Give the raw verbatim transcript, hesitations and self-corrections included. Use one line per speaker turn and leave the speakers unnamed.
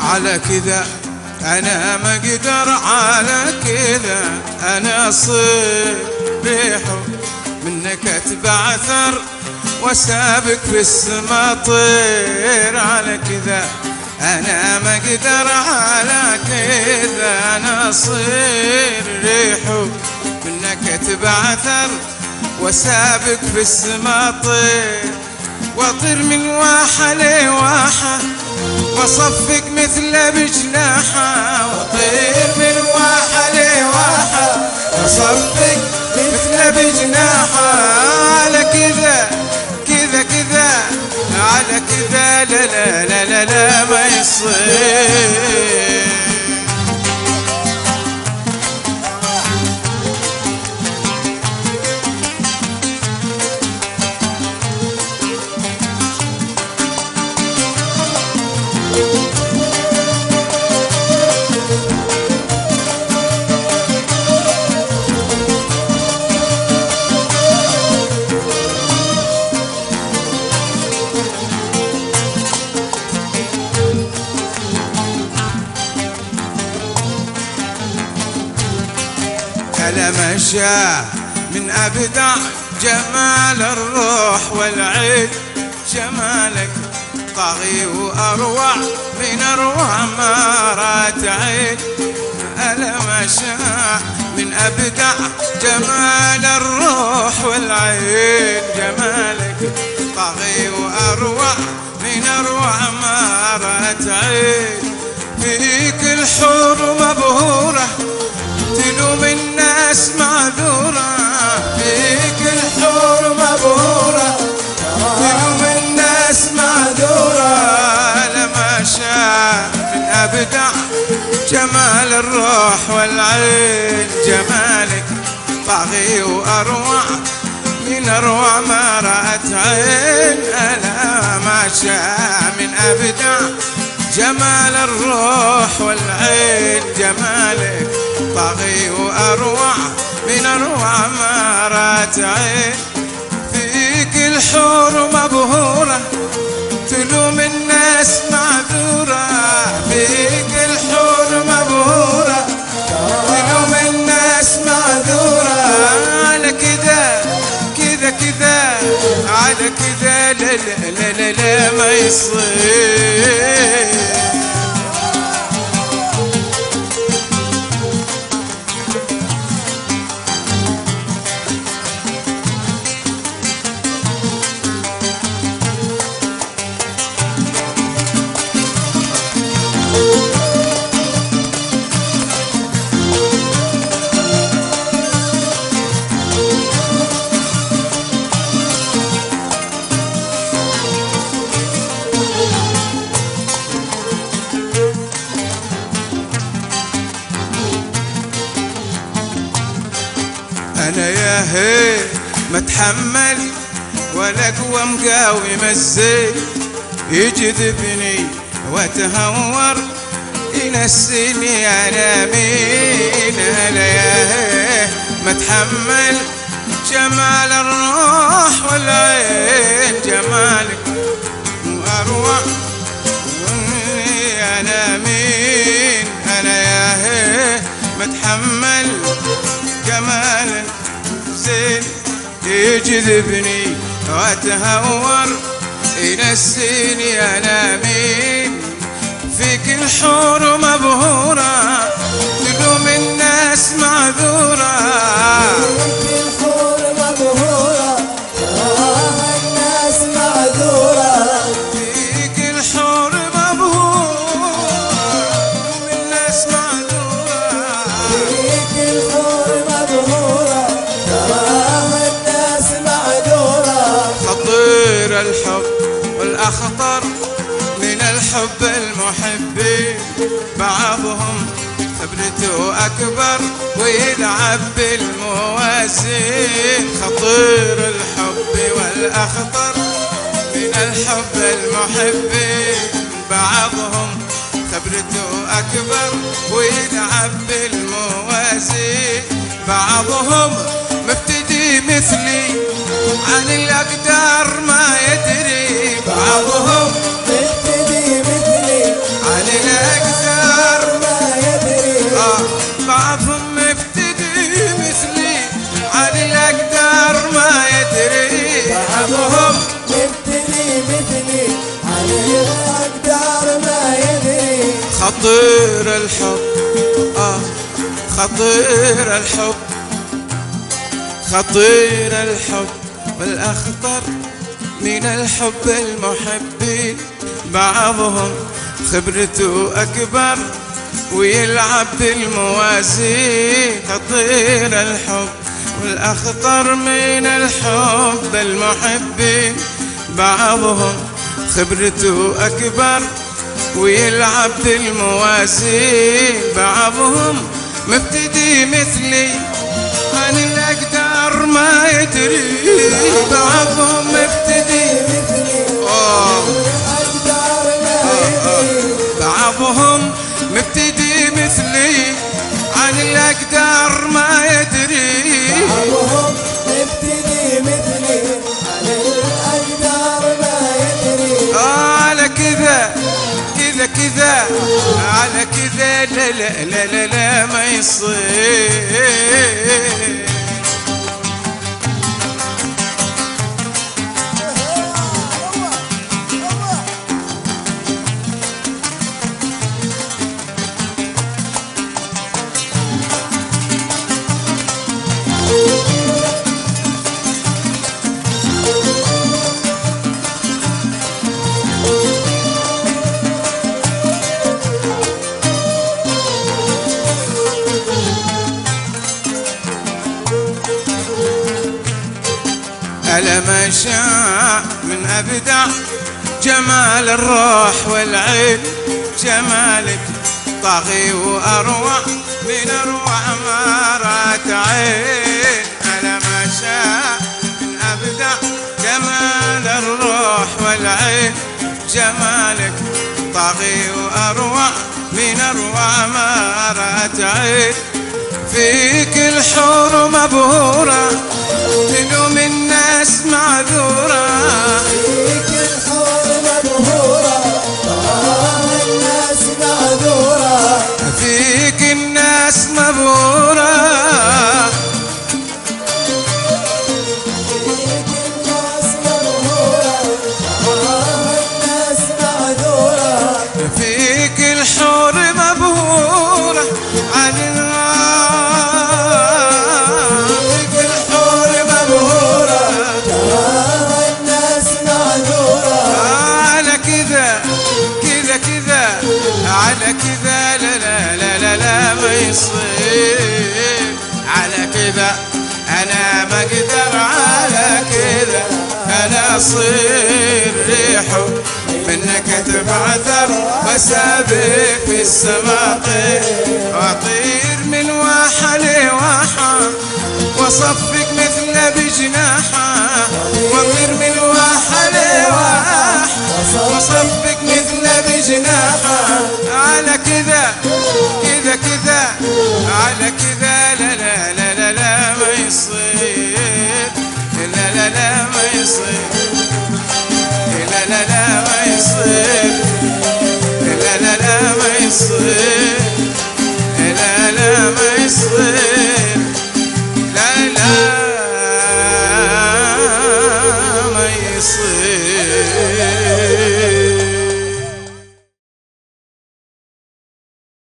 على كذا أنا ما أقدر، على كذا أنا أصير بحب منك أتبع أثر وسابق في السما طير. على كذا أنا ما أقدر، على كذا أنا أصير بحب منك أتبع أثر وسابق في السما طير. واطير من واحة لواحة وصفق مثل بجناحة، واطير من واحة لواحة وصفق مثل بجناحة. على كذا كذا كذا على كذا لا لا لا لا, لا ما يصير. مشى من أبدع جمال الروح والعين، جمالك طاغي وأروع من أروع ما رات عين. ألا مشى من أبدع جمال الروح والعين، جمالك طاغي وأروع من أروع ما رات عين. فيك الحور مبهورة تلوم الناس معذورة، فيك الحور مبهورة تلوم الناس معذورة. لما شاء من أبدع جمال الروح والعين، جمالك طاغي وأروع من أروع ما رأت عين. ألا ما شاء من أبدع جمال الروح والعين، جمالك طاغي وأروع من أروع ما رات عين. فيك الحور مبهورة تلوم الناس معذورة، فيك الحور مبهورة تلوم الناس معذورة. على كذا كذا كذا على كذا لا لا لا لا ما يصير. أنا يا هي متحمل ولا قوى مقاوم الزين، يجذبني واتهور ينسيني أنا مين. أنا يا هي متحمل جمال الروح والعين، جمالك وأروع أنا مين. أنا يا هي متحمل جمالك زين، يجذبني واتهور ينسيني أنا مين. فيك الحور مبهورة تلوم الناس معذورة، فيك الحور مبهورة تلوم الناس معذورة. فيك الحور مبهورة تلوم الناس معذورة، فيك الحور مبهورة تلوم الناس معذورة. خطير الحب والأخطر من الحب المحبين، بعضهم خبرته أكبر ويلعب بالموازين. خطير الحب والأخطر من الحب المحبين، بعضهم خبرته أكبر ويلعب بالموازين. بعضهم مبتدي مثلي عن الأقدار ما يدري، بعضهم مبتدي مثلي عن الأقدار خطير الحب آه خطير الحب خطير الحب والأخطر من الحب المحبين بعضهم خبرته أكبر ويلعب بالموازين. خطير الحب والأخطر من الحب المحبين بعضهم خبرته أكبر ويلعب بالموازين. بعضهم مبتدي مثلي عن الأقدار ما يدري. بعضهم مبتدي مثلي عن الأقدار ما يدري. بعضهم مبتدي مثلي عن الأقدار ما يدري.
بعضهم مبتدي مثلي عن الأقدار ما يدري.
آه على كذا كذا كذا على كذا لا لا لا لا, لا ما يصير. ألم شاء من أبدع جمال الروح والعين. جمالك طاغي وأروع من أروع ما رأت عين. ألم شاء من أبدع جمال الروح والعين. جمالك طاغي وأروع من أروع ما رأت عين. فيك الحور مبهورة تلوم الناس معذورة.
فيك الحور مبهورة ترى الناس معذورة.
فيك الناس مبهورة
فيك الناس مبهورة ترى الناس معذورة.
فيك الحور مبهورة عن على كذا لا لا لا لا لا ما يصير. على كذا أنا ما أقدر على كذا أنا أصير ريحه منك تبعثر وسابق في السماء طير. وأطير من واحة لواحة وصفك مثل بجناحة. وأطير من واحة لواحة وصفك مثل بجناحة. على كذا كذا كذا على كذا لا لا لا لا لا ما يصير. لا لا لا ما يصير. لا لا لا ما يصير. لا لا لا ما يصير.